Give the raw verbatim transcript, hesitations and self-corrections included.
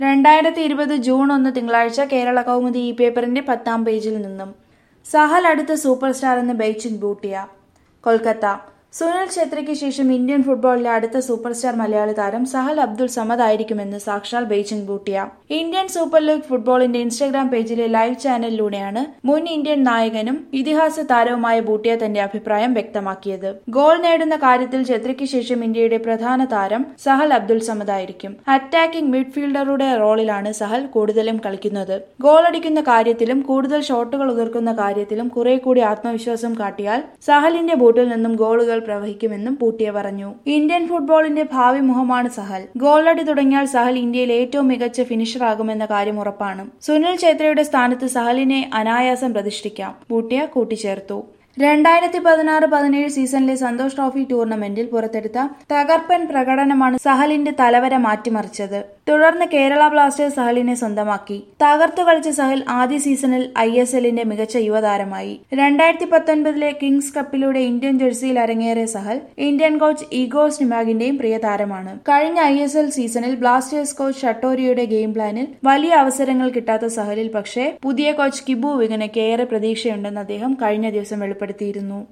രണ്ടായിരത്തി ഇരുപത് ജൂൺ ഒന്ന് തിങ്കളാഴ്ച കേരള കൗമുദി ഈ പേപ്പറിന്റെ പത്താം പേജിൽ നിന്നും സഹൽ അടുത്ത സൂപ്പർ സ്റ്റാർ എന്ന് ബെയ്ച്ചുങ് ഭൂട്ടിയ. കൊൽക്കത്ത. സുനിൽ ഛേത്രിക്ക് ശേഷം ഇന്ത്യൻ ഫുട്ബോളിലെ അടുത്ത സൂപ്പർ സ്റ്റാർ മലയാളി താരം സഹൽ അബ്ദുൾ സമദ് ആയിരിക്കുമെന്ന് സാക്ഷാൽ Baichung Bhutia. Indian super league ഫുട്ബോളിന്റെ ഇൻസ്റ്റഗ്രാം പേജിലെ ലൈവ് ചാനലിലൂടെയാണ് മുൻ ഇന്ത്യൻ നായകനും ഇതിഹാസ താരവുമായ ഭൂട്ടിയ തന്റെ അഭിപ്രായം വ്യക്തമാക്കിയത്. ഗോൾ നേടുന്ന കാര്യത്തിൽ ഛേത്രിക്ക് ശേഷം ഇന്ത്യയുടെ പ്രധാന താരം സഹൽ അബ്ദുൾ സമദ് ആയിരിക്കും. അറ്റാക്കിംഗ് മിഡ്ഫീൽഡറുടെ റോളിലാണ് സഹൽ കൂടുതലും കളിക്കുന്നത്. ഗോളടിക്കുന്ന കാര്യത്തിലും കൂടുതൽ ഷോട്ടുകൾ ഉതിർക്കുന്ന കാര്യത്തിലും കുറെ കൂടി ആത്മവിശ്വാസം കാട്ടിയാൽ സഹലിന്റെ ബൂട്ടിൽ നിന്നും ഗോളുകൾ പ്രവഹിക്കുമെന്നും ഭൂട്ടിയ പറഞ്ഞു. ഇന്ത്യൻ ഫുട്ബോളിന്റെ ഭാവി മുഖമാണ് സഹൽ. ഗോളടി തുടങ്ങിയാൽ സഹൽ ഇന്ത്യയിലെ ഏറ്റവും മികച്ച ഫിനിഷർ ആകുമെന്ന കാര്യം ഉറപ്പാണ്. സുനിൽ ഛേത്രിയുടെ സ്ഥാനത്ത് സഹലിനെ അനായാസം പ്രതിഷ്ഠിക്കാം, ഭൂട്ടിയ കൂട്ടിച്ചേർത്തു. രണ്ടായിരത്തി പതിനാറ് പതിനേഴ് സീസണിലെ സന്തോഷ് ട്രോഫി ടൂർണമെന്റിൽ പുറത്തെടുത്ത തകർപ്പൻ പ്രകടനമാണ് സഹലിന്റെ തലവര മാറ്റിമറിച്ചത്. തുടർന്ന് കേരള ബ്ലാസ്റ്റേഴ്സ് സഹലിനെ സ്വന്തമാക്കി. തകർത്തു കളിച്ച സഹൽ ആദ്യ സീസണിൽ ഐ എസ് എല്ലിന്റെ മികച്ച യുവതാരമായി. രണ്ടായിരത്തി പത്തൊൻപതിലെ കിങ്സ് കപ്പിലൂടെ ഇന്ത്യൻ ജേഴ്സിയിൽ അരങ്ങേറിയ സഹൽ ഇന്ത്യൻ കോച്ച് ഇഗോർ സ്റ്റിമാഗിന്റെയും പ്രിയ താരമാണ്. കഴിഞ്ഞ ഐ എസ് എൽ സീസണിൽ ബ്ലാസ്റ്റേഴ്സ് കോച്ച് ഷട്ടോരിയുടെ ഗെയിം പ്ലാനിൽ വലിയ അവസരങ്ങൾ കിട്ടാത്ത സഹലിൽ പക്ഷേ പുതിയ കോച്ച് കിബു വിഗനയ്ക്ക് ഏറെ പ്രതീക്ഷയുണ്ടെന്ന് അദ്ദേഹം കഴിഞ്ഞ ദിവസം വെളിപ്പെടുത്തിയിരുന്നു.